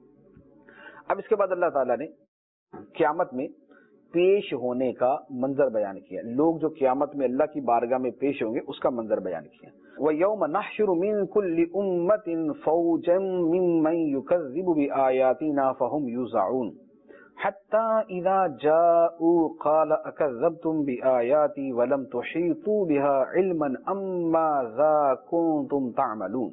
اب اس کے بعد اللہ تعالیٰ نے قیامت میں پیش ہونے کا منظر بیان کیا. لوگ جو قیامت میں اللہ کی بارگاہ میں پیش ہوں گے اس کا منظر بیان کیا. وَيَوْمَ نَحْشُرُ مِن كُلِّ أُمَّةٍ فَوْجًا مِّمَّن يُكَذِّبُ بِآيَاتِنَا فَهُمْ يُوزَعُونَ حَتَّى إِذَا جَاءُوا قَالَ أَكَذَّبْتُمْ بِآيَاتِي وَلَمْ تُحِيطُوا بِهَا عِلْمًا أَمْ مَاذَا كُنتُمْ تَعْمَلُونَ.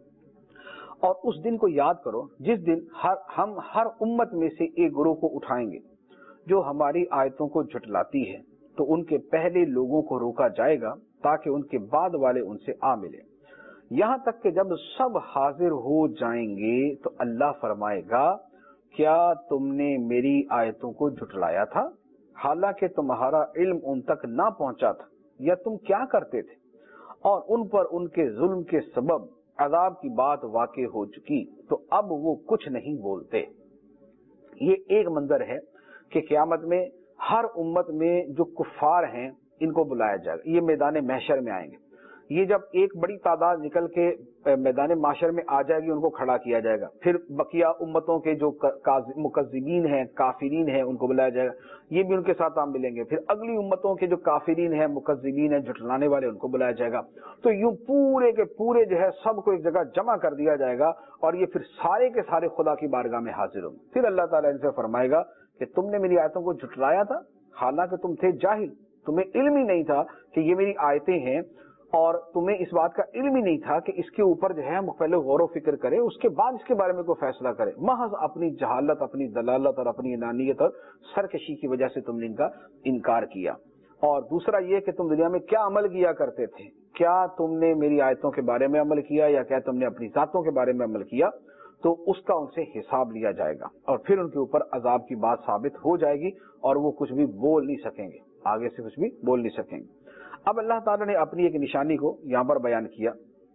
اور اس دن کو یاد کرو جس دن ہم ہر امت میں سے ایک گروہ کو اٹھائیں گے جو ہماری آیتوں کو جھٹلاتی ہے, تو ان کے پہلے لوگوں کو روکا جائے گا تاکہ ان کے بعد والے ان سے آ ملے, یہاں تک کہ جب سب حاضر ہو جائیں گے تو اللہ فرمائے گا کیا تم نے میری آیتوں کو جھٹلایا تھا؟ حالانکہ تمہارا علم ان تک نہ پہنچا تھا، یا تم کیا کرتے تھے، اور ان پر ان کے ظلم کے سبب عذاب کی بات واقع ہو چکی تو اب وہ کچھ نہیں بولتے۔ یہ ایک منظر ہے کہ قیامت میں ہر امت میں جو کفار ہیں ان کو بلایا جائے گا، یہ میدان محشر میں آئیں گے۔ یہ جب ایک بڑی تعداد نکل کے میدان محشر میں آ جائے گی، ان کو کھڑا کیا جائے گا، پھر بقیہ امتوں کے جو مکذبین ہیں، کافرین ہیں، ان کو بلایا جائے گا، یہ بھی ان کے ساتھ ہم ملیں گے۔ پھر اگلی امتوں کے جو کافرین ہیں، مکذبین ہیں، جھٹلانے والے، ان کو بلایا جائے گا۔ تو یوں پورے کے پورے جو ہے سب کو ایک جگہ جمع کر دیا جائے گا، اور یہ پھر سارے کے سارے خدا کی بارگاہ میں حاضر ہوں گے۔ پھر اللہ تعالیٰ ان سے فرمائے گا کہ تم نے میری آیتوں کو جھٹلایا تھا، حالانکہ تم تھے جاہل، تمہیں علم ہی نہیں تھا کہ یہ میری آیتیں ہیں، اور تمہیں اس بات کا علم ہی نہیں تھا کہ اس کے اوپر جو ہے ہم پہلے غور و فکر کریں، اس کے بعد اس کے بارے میں کوئی فیصلہ کریں۔ محض اپنی جہالت، اپنی دلالت اور اپنی انانیت اور سرکشی کی وجہ سے تم نے ان کا انکار کیا۔ اور دوسرا یہ کہ تم دنیا میں کیا عمل کیا کرتے تھے، کیا تم نے میری آیتوں کے بارے میں عمل کیا یا کیا تم نے اپنی ذاتوں کے بارے میں عمل کیا، تو اس کا ان سے حساب لیا جائے گا، اور پھر ان کے اوپر عذاب کی بات ثابت ہو جائے گی، اور وہ کچھ بھی بول نہیں سکیں گے، آگے سے کچھ بھی بول نہیں سکیں گے۔ اب اللہ تعالیٰ نے اپنی ایک نشانی کو یہاں پر بیان کیا،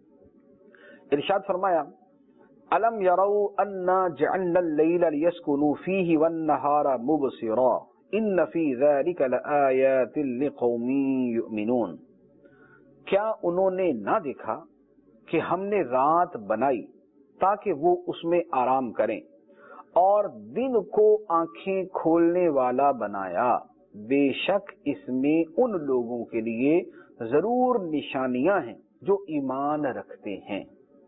ارشاد فرمایا الم یروا انا جعلنا اللیل لیسکنوا فیہ والنہار مبصرا ان فی ذلک لآیات لقوم یؤمنون۔ کیا انہوں نے نہ دیکھا کہ ہم نے رات بنائی تاکہ وہ اس میں آرام کریں، اور دن کو آنکھیں کھولنے والا بنایا، بے شک اس میں ان لوگوں کے لیے ضرور نشانیاں ہیں جو ایمان رکھتے ہیں۔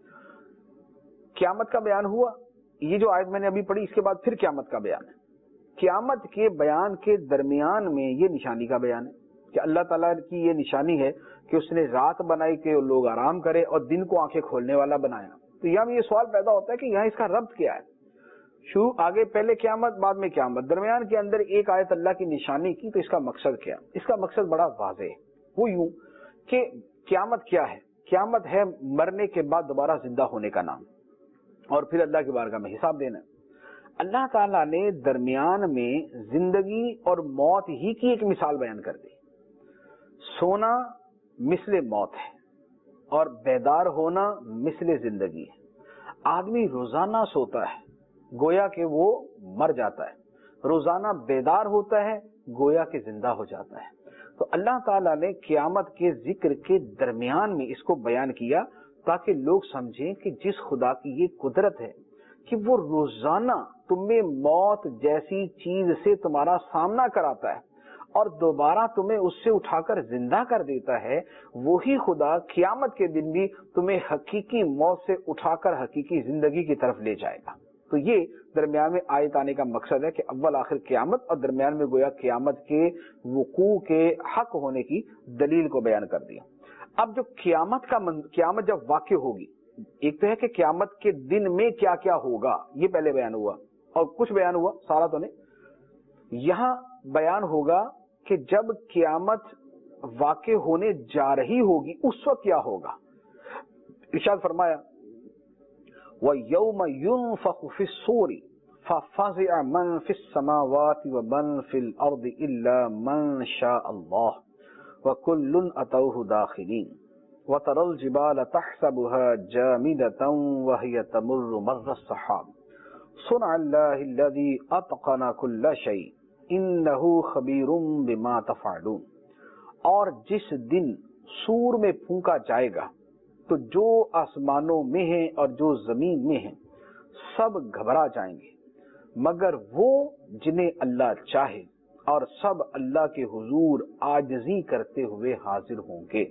قیامت کا بیان ہوا، یہ جو آیت میں نے ابھی پڑھی اس کے بعد پھر قیامت کا بیان ہے۔ قیامت کے بیان کے درمیان میں یہ نشانی کا بیان ہے کہ اللہ تعالیٰ کی یہ نشانی ہے کہ اس نے رات بنائی کہ لوگ آرام کرے، اور دن کو آنکھیں کھولنے والا بنایا۔ تو یہاں یہ سوال پیدا ہوتا ہے کہ یہاں اس کا ربط کیا ہے؟ شروع آگے پہلے قیامت، بعد میں قیامت، درمیان کے اندر ایک آیت اللہ کی نشانی کی، تو اس کا مقصد کیا؟ اس کا مقصد بڑا واضح ہے، وہ یوں کہ قیامت کیا ہے؟ قیامت ہے مرنے کے بعد دوبارہ زندہ ہونے کا نام، اور پھر اللہ کی بارگاہ میں حساب دینا۔ اللہ تعالیٰ نے درمیان میں زندگی اور موت ہی کی ایک مثال بیان کر دی۔ سونا مثل موت ہے، اور بیدار ہونا مثل زندگی ہے۔ آدمی روزانہ سوتا ہے گویا کہ وہ مر جاتا ہے، روزانہ بیدار ہوتا ہے گویا کہ زندہ ہو جاتا ہے۔ تو اللہ تعالیٰ نے قیامت کے ذکر کے درمیان میں اس کو بیان کیا تاکہ لوگ سمجھیں کہ جس خدا کی یہ قدرت ہے کہ وہ روزانہ تمہیں موت جیسی چیز سے تمہارا سامنا کراتا ہے اور دوبارہ تمہیں اس سے اٹھا کر زندہ کر دیتا ہے، وہی خدا قیامت کے دن بھی تمہیں حقیقی موت سے اٹھا کر حقیقی زندگی کی طرف لے جائے گا۔ تو یہ درمیان میں آیت آنے کا مقصد ہے کہ اول آخر قیامت، اور درمیان میں گویا قیامت کے وقوع کے حق ہونے کی دلیل کو بیان کر دیا۔ اب جو قیامت جب واقع ہوگی، ایک تو ہے کہ قیامت کے دن میں کیا کیا ہوگا، یہ پہلے بیان ہوا، اور کچھ بیان ہوا، سارا تو نہیں۔ یہاں بیان ہوگا کہ جب قیامت واقع ہونے جا رہی ہوگی اس وقت کیا ہوگا۔ ارشاد فرمایا وَيَوْمَ يُنفَخُ فِي الصُّورِ فَفَزِعَ مَن فِي السَّمَاوَاتِ وَمَن فِي الْأَرْضِ إِلَّا مَن شَاءَ اللَّهُ وَكُلٌّ أَتَوْهُ دَاخِرِينَ وَتَرَى الْجِبَالَ تَحْسَبُهَا جَامِدَةً وَهِيَ تَمُرُّ مَرَّ السَّحَابِ صُنْعَ اللَّهِ الَّذِي أَتْقَنَ كُلَّ شَيْءٍ إِنَّهُ خَبِيرٌ بِمَا تَفْعَلُونَ۔ اور جس دن سور میں پھونکا جائے گا تو جو آسمانوں میں ہیں اور جو زمین میں ہیں سب گھبرا جائیں گے مگر وہ جنہیں اللہ چاہے، اور سب اللہ کے حضور عاجزی کرتے ہوئے حاضر ہوں گے۔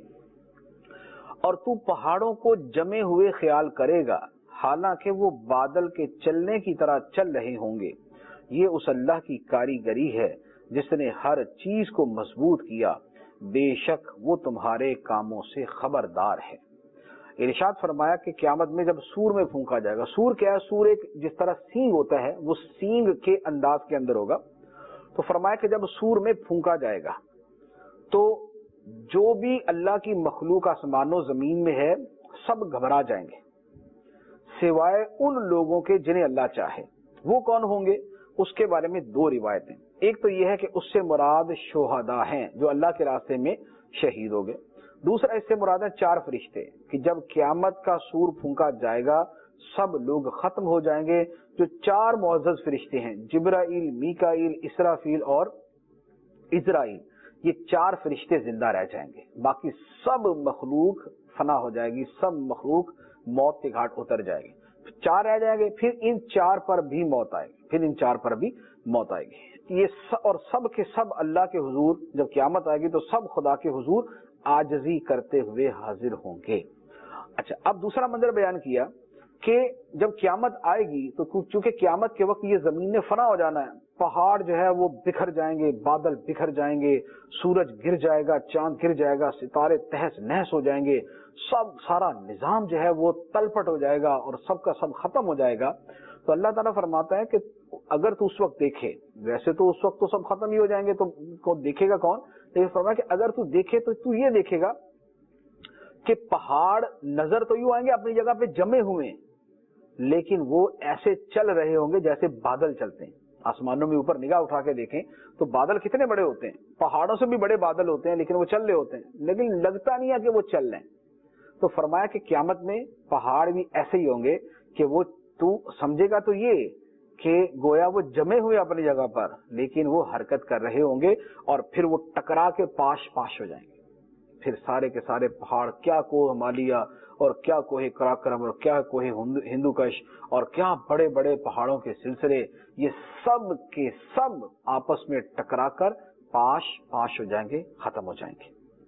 اور تو پہاڑوں کو جمے ہوئے خیال کرے گا حالانکہ وہ بادل کے چلنے کی طرح چل رہے ہوں گے۔ یہ اس اللہ کی کاریگری ہے جس نے ہر چیز کو مضبوط کیا، بے شک وہ تمہارے کاموں سے خبردار ہے۔ ارشاد فرمایا کہ قیامت میں جب سور میں پھونکا جائے گا، سور کیا ہے؟ سور ایک جس طرح سینگ ہوتا ہے وہ سینگ کے انداز کے اندر ہوگا۔ تو فرمایا کہ جب سور میں پھونکا جائے گا تو جو بھی اللہ کی مخلوق آسمان و زمین میں ہے سب گھبرا جائیں گے سوائے ان لوگوں کے جنہیں اللہ چاہے۔ وہ کون ہوں گے؟ اس کے بارے میں دو روایتیں۔ ایک تو یہ ہے کہ اس سے مراد شہداء ہیں جو اللہ کے راستے میں شہید ہو گئے. دوسرا اس سے مراد ہے 4 فرشتے کہ جب قیامت کا سور پھونکا جائے گا سب لوگ ختم ہو جائیں گے. جو 4 معزز فرشتے ہیں جبرائیل، میکائیل، اسرافیل اور عزرائیل، یہ 4 فرشتے زندہ رہ جائیں گے. باقی سب مخلوق فنا ہو جائے گی، سب مخلوق موت کے گھاٹ اتر جائے گی. 4 رہ جائیں گے، پھر ان 4 پر بھی موت آئے گی، پھر ان 4 پر بھی موت آئے گی. یہ اور سب کے سب اللہ کے حضور جب قیامت آئے گی تو سب خدا کے حضور عاجزی کرتے ہوئے حاضر ہوں گے. اچھا، اب دوسرا منظر بیان کیا کہ جب قیامت آئے گی تو چونکہ قیامت کے وقت یہ زمین نے فنا ہو جانا ہے، پہاڑ جو ہے وہ بکھر جائیں گے، بادل بکھر جائیں گے، سورج گر جائے گا، چاند گر جائے گا، ستارے تہس نہس ہو جائیں گے، سارا نظام جو ہے وہ تلپٹ ہو جائے گا اور سب کا سب ختم ہو جائے گا. تو اللہ تعالیٰ فرماتا ہے کہ اگر تو اس وقت دیکھے، ویسے تو اس وقت تو سب ختم ہی ہو جائیں گے تو دیکھے گا کون، لیکن فرمایا کہ اگر تو دیکھے تو تو یہ دیکھے گا کہ پہاڑ نظر تو یوں آئیں گے اپنی جگہ پہ جمے ہوئے ہیں، لیکن وہ ایسے چل رہے ہوں گے جیسے بادل چلتے ہیں. آسمانوں میں اوپر نگاہ اٹھا کے دیکھیں تو بادل کتنے بڑے ہوتے ہیں، پہاڑوں سے بھی بڑے بادل ہوتے ہیں، لیکن وہ چل رہے ہوتے ہیں، لیکن لگتا نہیں ہے کہ وہ چل رہے ہیں. تو فرمایا کہ قیامت میں پہاڑ بھی ایسے ہی ہوں گے کہ وہ تو سمجھے گا تو یہ کہ گویا وہ جمے ہوئے اپنی جگہ پر، لیکن وہ حرکت کر رہے ہوں گے اور پھر وہ ٹکرا کے پاش ہو جائیں گے. پھر سارے کے سارے پہاڑ، کیا کوہ ہمالیہ اور کیا کوہ کراکرم اور کیا کوہ ہندو کش اور کیا بڑے بڑے پہاڑوں کے سلسلے، یہ سب کے سب آپس میں ٹکرا کر پاش ہو جائیں گے، ختم ہو جائیں گے.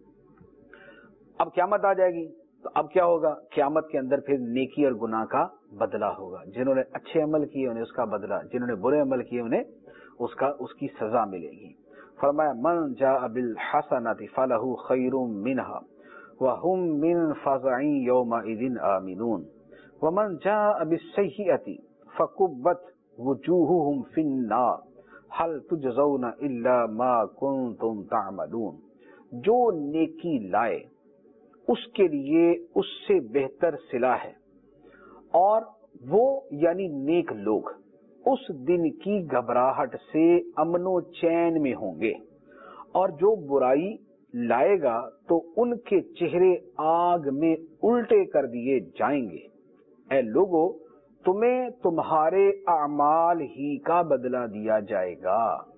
اب قیامت آ جائے گی تو اب کیا ہوگا؟ قیامت کے اندر پھر نیکی اور گناہ کا بدلہ ہوگا. جنہوں نے اچھے عمل کیے انہیں اس کا بدلہ، جنہوں نے برے عمل کیے انہیں اس کی سزا ملے گی. فرمایا من جاء بالحسنۃ فلہ خیر منہا وہم من فزع یومئذ آمنون ومن جاء بالسیئۃ فکبت وجوہہم فی النار هل تجزون الا ما کنتم تعملون. جو نیکی لائے اس کے لیے اس سے بہتر صلہ ہے، اور وہ یعنی نیک لوگ اس دن کی گھبراہٹ سے امن و چین میں ہوں گے، اور جو برائی لائے گا تو ان کے چہرے آگ میں الٹے کر دیے جائیں گے. اے لوگو، تمہیں تمہارے اعمال ہی کا بدلہ دیا جائے گا.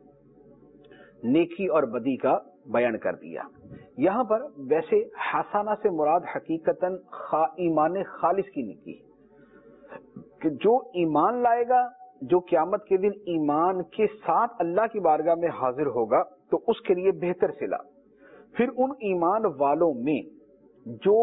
نیکی اور بدی کا بیان کر دیا. یہاں پر ویسے حسنہ سے مراد حقیقتاً ایمان خالص کی نیکی کہ جو ایمان لائے گا، جو قیامت کے دن ایمان کے ساتھ اللہ کی بارگاہ میں حاضر ہوگا تو اس کے لیے بہتر صلہ. پھر ان ایمان والوں میں جو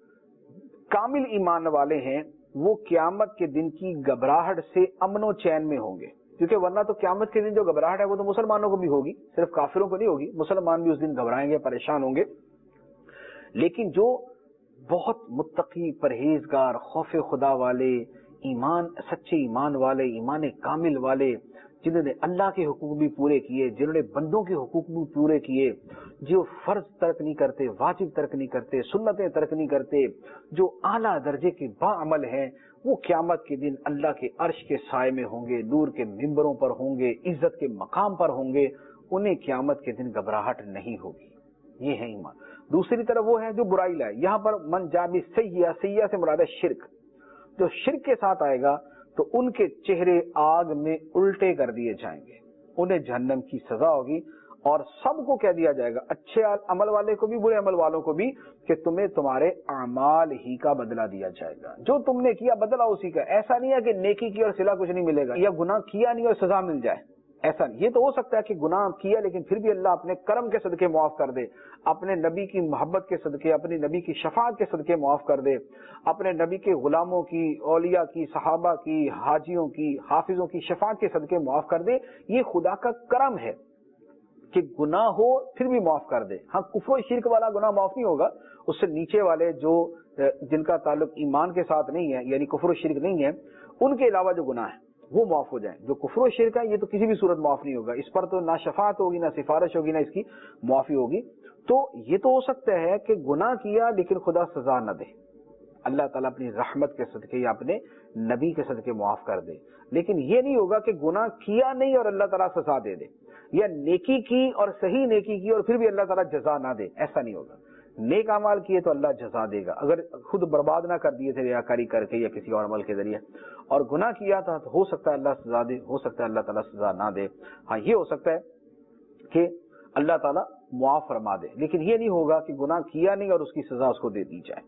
کامل ایمان والے ہیں وہ قیامت کے دن کی گھبراہٹ سے امن و چین میں ہوں گے، کیونکہ ورنہ تو قیامت کے دن جو گھبراہٹ ہے وہ تو مسلمانوں کو بھی ہوگی، صرف کافروں کو نہیں ہوگی، مسلمان بھی اس دن گھبرائیں گے، پریشان ہوں گے. لیکن جو بہت متقی، پرہیزگار، خوف خدا والے، ایمان سچے ایمان والے، ایمان کامل والے، جنہوں نے اللہ کے حقوق بھی پورے کیے، جنہوں نے بندوں کے حقوق بھی پورے کیے، جو فرض ترک نہیں کرتے، واجب ترک نہیں کرتے، سنتیں ترک نہیں کرتے، جو اعلیٰ درجے کے باعمل ہیں، وہ قیامت کے دن اللہ کے عرش کے سائے میں ہوں گے، نور کے ممبروں پر ہوں گے، عزت کے مقام پر ہوں گے. انہیں قیامت کے دن گھبراہٹ نہیں ہوگی. یہ ہے ایمان. دوسری طرف وہ ہے جو برائی لائے. یہاں پر من جاء بالسیئۃ، سیئہ سے مراد ہے شرک. جو شرک کے ساتھ آئے گا تو ان کے چہرے آگ میں الٹے کر دیے جائیں گے، انہیں جہنم کی سزا ہوگی. اور سب کو کہہ دیا جائے گا، اچھے عمل والے کو بھی، برے عمل والوں کو بھی، کہ تمہیں تمہارے اعمال ہی کا بدلہ دیا جائے گا. جو تم نے کیا بدلہ اسی کا. ایسا نہیں ہے کہ نیکی کی اور صلہ کچھ نہیں ملے گا، یا گناہ کیا نہیں اور سزا مل جائے. ایسا نہیں. یہ تو ہو سکتا ہے کہ گناہ کیا لیکن پھر بھی اللہ اپنے کرم کے صدقے معاف کر دے، اپنے نبی کی محبت کے صدقے، اپنی نبی کی شفاعت کے صدقے معاف کر دے، اپنے نبی کے غلاموں کی، اولیاء کی، صحابہ کی، حاجیوں کی، حافظوں کی شفاعت کے صدقے معاف کر دے. یہ خدا کا کرم ہے کہ گناہ ہو پھر بھی معاف کر دے. ہاں، کفر و شرک والا گناہ معاف نہیں ہوگا، اس سے نیچے والے جو جن کا تعلق ایمان کے ساتھ نہیں ہے، یعنی کفر و شرک نہیں ہے، ان کے علاوہ جو گناہ ہے وہ معاف ہو جائیں. جو کفر و شرک ہے یہ تو کسی بھی صورت معاف نہیں ہوگا. اس پر تو نہ شفاعت ہوگی، نہ سفارش ہوگی، نہ اس کی معافی ہوگی. تو یہ تو ہو سکتا ہے کہ گناہ کیا لیکن خدا سزا نہ دے، اللہ تعالیٰ اپنی رحمت کے صدقے یا اپنے نبی کے صدقے معاف کر دے. لیکن یہ نہیں ہوگا کہ گناہ کیا نہیں اور اللہ تعالیٰ سزا دے دے. یا نیکی کی اور صحیح نیکی کی اور پھر بھی اللہ تعالیٰ جزا نہ دے، ایسا نہیں ہوگا۔ نیک اعمال کیے تو اللہ جزا دے گا، اگر خود برباد نہ کر دیے تھے ریاکاری کر کے یا کسی اور عمل کے ذریعے، اور گناہ کیا تھا تو ہو سکتا ہے اللہ سزا دے، ہو سکتا ہے اللہ تعالیٰ سزا نہ دے۔ ہاں یہ ہو سکتا ہے کہ اللہ تعالیٰ معاف فرما دے، لیکن یہ نہیں ہوگا کہ گناہ کیا نہیں اور اس کی سزا اس کو دے دی جائے۔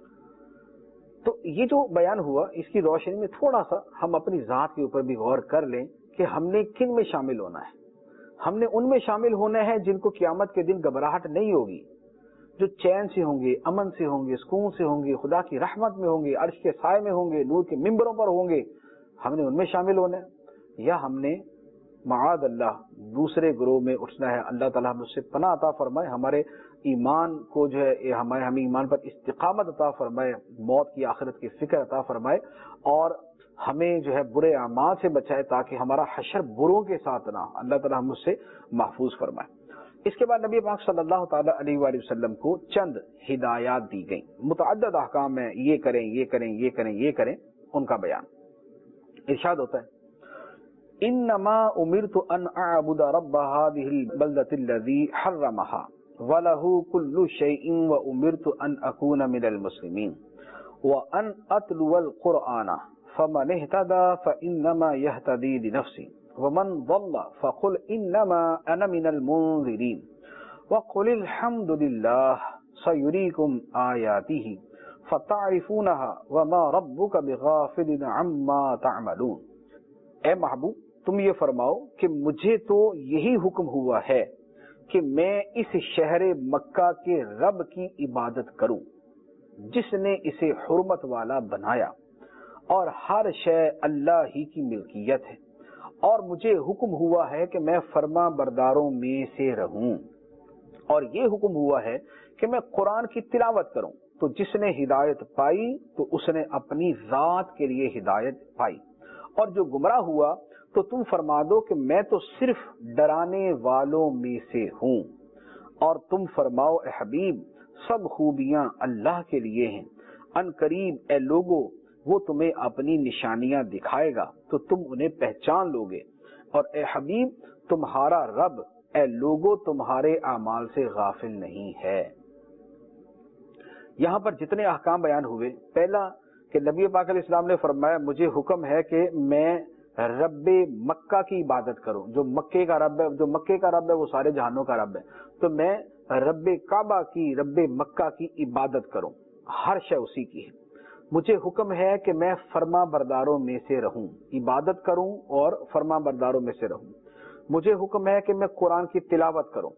تو یہ جو بیان ہوا اس کی روشنی میں تھوڑا سا ہم اپنی ذات کے اوپر بھی غور کر لیں کہ ہم نے کن میں شامل ہونا ہے۔ ہم نے ان میں شامل ہونا ہے جن کو قیامت کے دن گھبراہٹ نہیں ہوگی، جو چین سے ہوں گے، امن سے ہوں گے، سکون سے ہوں گے، خدا کی رحمت میں ہوں گے، عرش کے سائے میں ہوں گے، نور کے ممبروں پر ہوں گے۔ ہم نے ان میں شامل ہونا ہے، یا ہم نے معاذ اللہ دوسرے گروہ میں اٹھنا ہے۔ اللہ تعالیٰ ہم سے پناہ عطا فرمائے، ہمارے ایمان کو جو ہے ہمیں ایمان پر استقامت عطا فرمائے، موت کی آخرت کی فکر عطا فرمائے، اور ہمیں جو ہے برے اعمال سے بچائے تاکہ ہمارا حشر بروں کے ساتھ نہ، اللہ تعالیٰ ہم سے محفوظ فرمائے۔ اس کے بعد نبی پاک صلی اللہ تعالی علیہ وآلہ وسلم کو چند ہدایات دی گئیں، متعدد احکام ہیں، یہ کریں یہ کریں یہ کریں یہ کریں، ان کا بیان۔ ارشاد ہوتا ہے انما امرت ان اعبد رب هذه البلدة الذي حرمها وله كل شيء وامرت ان اكون من المسلمين وان اتلو القرآن فمن اهتدى فانما يهتدي لنفسه ومن ضل فقل انما انا من المنذرين وقل الحمد لله سيريكم آياته فتعرفونها وما ربك بغافل عما تعملون۔ اے محبوب تم یہ فرماؤ کہ مجھے تو یہی حکم ہوا ہے کہ میں اس شہر مکہ کے رب کی عبادت کروں جس نے اسے حرمت والا بنایا، اور ہر شے اللہ ہی کی ملکیت ہے، اور مجھے حکم ہوا ہے کہ میں فرما برداروں میں سے رہوں، اور یہ حکم ہوا ہے کہ میں قرآن کی تلاوت کروں۔ تو جس نے ہدایت پائی تو اس نے اپنی ذات کے لیے ہدایت پائی، اور جو گمراہ ہوا تو تم فرما دو کہ میں تو صرف ڈرانے والوں میں سے ہوں، اور تم فرماؤ اے حبیب سب خوبیاں اللہ کے لیے ہیں، ان قریب اے لوگو وہ تمہیں اپنی نشانیاں دکھائے گا تو تم انہیں پہچان لوگے، اور اے حبیب تمہارا رب اے لوگو تمہارے اعمال سے غافل نہیں ہے۔ یہاں پر جتنے احکام بیان ہوئے، پہلا کہ نبی پاک علیہ السلام نے فرمایا مجھے حکم ہے کہ میں رب مکہ کی عبادت کروں، جو مکے کا رب ہے، جو مکے کا رب ہے وہ سارے جہانوں کا رب ہے، تو میں رب کعبہ کی، رب مکہ کی عبادت کروں، ہر شے اسی کی ہے۔ مجھے حکم ہے کہ میں فرما برداروں میں سے رہوں، عبادت کروں اور فرما برداروں میں سے رہوں۔ مجھے حکم ہے کہ میں قرآن کی تلاوت کروں،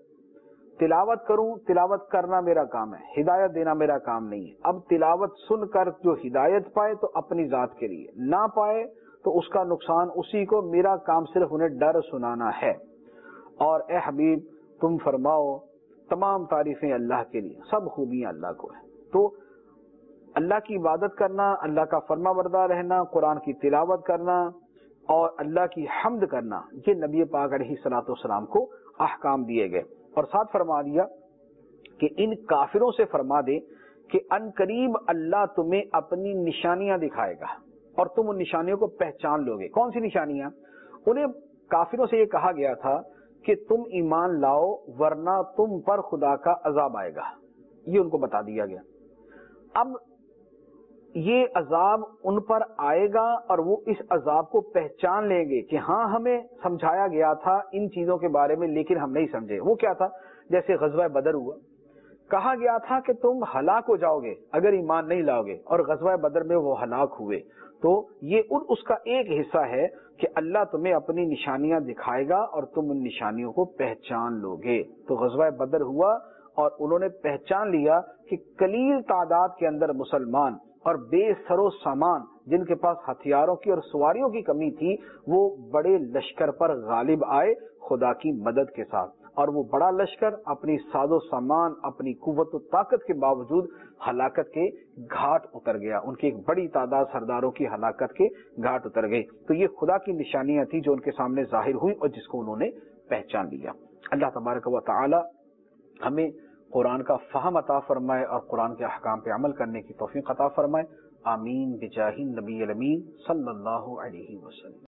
تلاوت کرنا میرا کام ہے، ہدایت دینا میرا کام نہیں ہے۔ اب تلاوت سن کر جو ہدایت پائے تو اپنی ذات کے لیے، نہ پائے تو اس کا نقصان اسی کو، میرا کام صرف انہیں ڈر سنانا ہے۔ اور اے حبیب تم فرماؤ تمام تعریفیں اللہ کے لیے، سب خوبیاں اللہ کو ہیں۔ تو اللہ کی عبادت کرنا، اللہ کا فرما بردار رہنا، قرآن کی تلاوت کرنا اور اللہ کی حمد کرنا، یہ نبی پاک علیہ الصلوۃ والسلام کو احکام دیے گئے، اور ساتھ فرما دیا کہ ان کافروں سے فرما دے کہ ان قریب اللہ تمہیں اپنی نشانیاں دکھائے گا اور تم ان نشانیوں کو پہچان لو گے۔ کون سی نشانیاں؟ انہیں کافروں سے یہ کہا گیا تھا کہ تم ایمان لاؤ ورنہ تم پر خدا کا عذاب آئے گا، یہ ان کو بتا دیا گیا۔ اب یہ عذاب ان پر آئے گا اور وہ اس عذاب کو پہچان لیں گے کہ ہاں ہمیں سمجھایا گیا تھا ان چیزوں کے بارے میں لیکن ہم نہیں سمجھے۔ وہ کیا تھا؟ جیسے غزوہ بدر ہوا، کہا گیا تھا کہ تم ہلاک ہو جاؤ گے اگر ایمان نہیں لاؤ گے، اور غزوہ بدر میں وہ ہلاک ہوئے۔ تو یہ اس کا ایک حصہ ہے کہ اللہ تمہیں اپنی نشانیاں دکھائے گا اور تم ان نشانیوں کو پہچان لو گے۔ تو غزوہ بدر ہوا اور انہوں نے پہچان لیا کہ قلیل تعداد کے اندر مسلمان اور بے سر و سامان، جن کے پاس ہتھیاروں کی اور سواریوں کی کمی تھی، وہ بڑے لشکر پر غالب آئے خدا کی مدد کے ساتھ، اور وہ بڑا لشکر اپنی ساز و سامان، اپنی قوت و طاقت کے باوجود ہلاکت کے گھاٹ اتر گیا، ان کی ایک بڑی تعداد سرداروں کی ہلاکت کے گھاٹ اتر گئی۔ تو یہ خدا کی نشانیاں تھیں جو ان کے سامنے ظاہر ہوئی اور جس کو انہوں نے پہچان لیا۔ اللہ تبارک و تعالی ہمیں قرآن کا فہم عطا فرمائے اور قرآن کے احکام پہ عمل کرنے کی توفیق عطا فرمائے۔ آمین بجاہ النبی الامین صلی اللہ علیہ وسلم۔